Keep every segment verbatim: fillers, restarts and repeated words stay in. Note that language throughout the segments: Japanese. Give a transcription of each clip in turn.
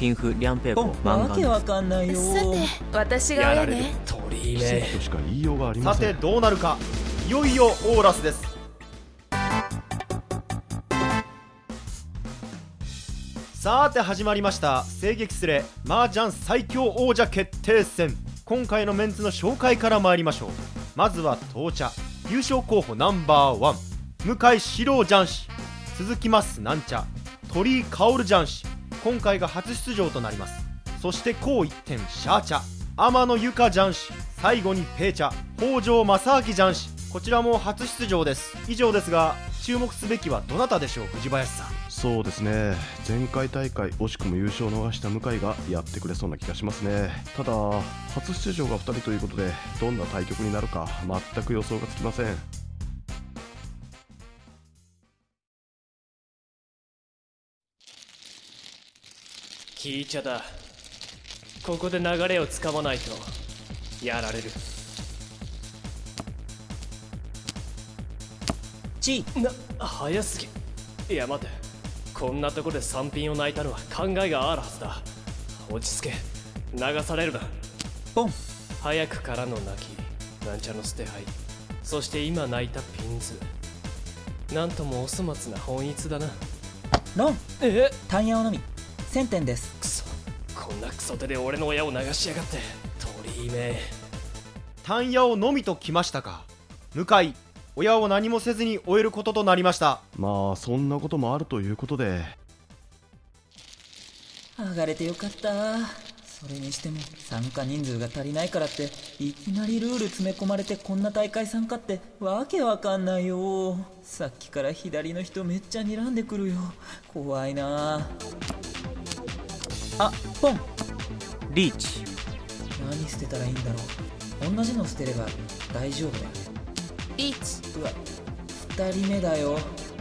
ピンフ両平公わけわかんないよ。 さて私が親ね。 鳥居めとしか言いようがありまさせん。 てどうなるか、いよいよオーラスです。さて始まりました声撃スレ麻雀最強王者決定戦。今回のメンツの紹介から参りましょう。まずは当茶優勝候補ナンバーワン向井四郎雀士、続きますなんちゃ鳥居薫雀士、今回が初出場となります。そして高一点シャーチャ天野由香雀士、最後にペーチャ北条正明雀士、こちらも初出場です。以上ですが注目すべきはどなたでしょう、藤林さん。 そうですね、前回大会惜しくも優勝を逃した向井がやってくれそうな気がしますね。ただ初出場がふたりということでどんな対局になるか全く予想がつきません。 聞いちゃだ。ここで流れをつかまないとやられる。 チな、早すぎ。いや待て、こんなとこでさんピンを泣いたのは考えがあるはずだ。落ち着け、流されるな。 ポン早くからの泣き、なんちゃの捨て牌、そして今泣いたピンズ、なんともお粗末な本一だな。 ロンえ単ヤオのみせんてんです。 くそ、こんなクソ手で俺の親を流しやがって。鳥居め単ヤオのみときましたか。向井、親を何もせずに終えることとなりました。 まあそんなこともあるということで、 上がれてよかった。それにしても参加人数が足りないからっていきなりルール詰め込まれてこんな大会参加ってわけわかんないよ。さっきから左の人めっちゃ睨んでくるよ。怖いなあ。ポンリーチ何捨てたらいいんだろう。同じの捨てれば大丈夫だよね。 リーチ。 うわふたりめだよ。う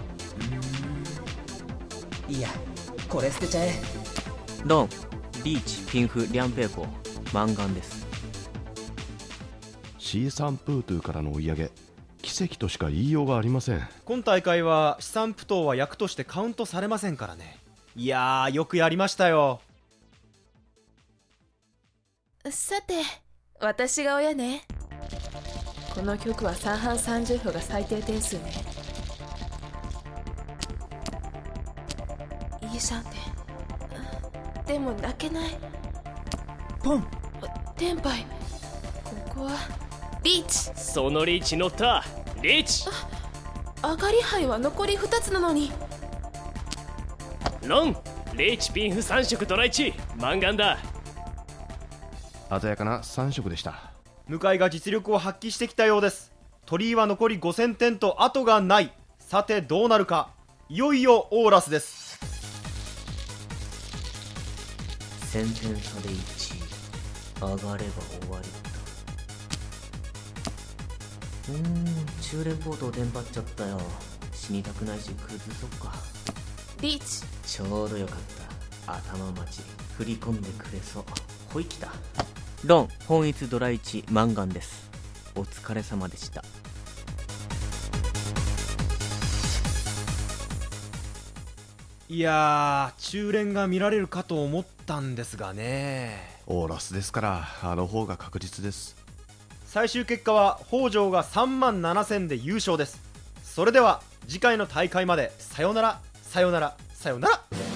ーんいいや、これ捨てちゃえ。 ロンリーチピンフ両平公マンガンです。 シーサンプートゥーからの追い上げ、奇跡としか言いようがありません。 今大会は資産不当は役としてカウントされませんからね。いやーよくやりましたよ。 さて私が親ね。この曲はさんはんさんじゅう歩が最低点数ね。いいじゃんね。でも泣けない。 ポンテンパイ、ここはリーチ。 そのリーチ乗った。リーチ。 上がり牌は残りふたつなのに。 ロンリーチピンフさん色ドラいちマンガンだ。 鮮やかなさん色でした。 向井が実力を発揮してきたようです。鳥居は残りごせんてんと後がない。さてどうなるか、いよいよオーラスです。 せんてん差でいちい、上がれば終わりだ。うーん中連ポートをテンパっちゃったよ。死にたくないし崩そっか。 リーチ。 ちょうどよかった。頭待ち振り込んでくれそう。ほいきた。ロン本一ドラいちマンガンです。お疲れ様でした。 いやー中連が見られるかと思ったんですがね。 オーラスですからあの方が確実です。 最終結果は北条がさんまんななせんで優勝です。それでは次回の大会までさよならさよならさよなら。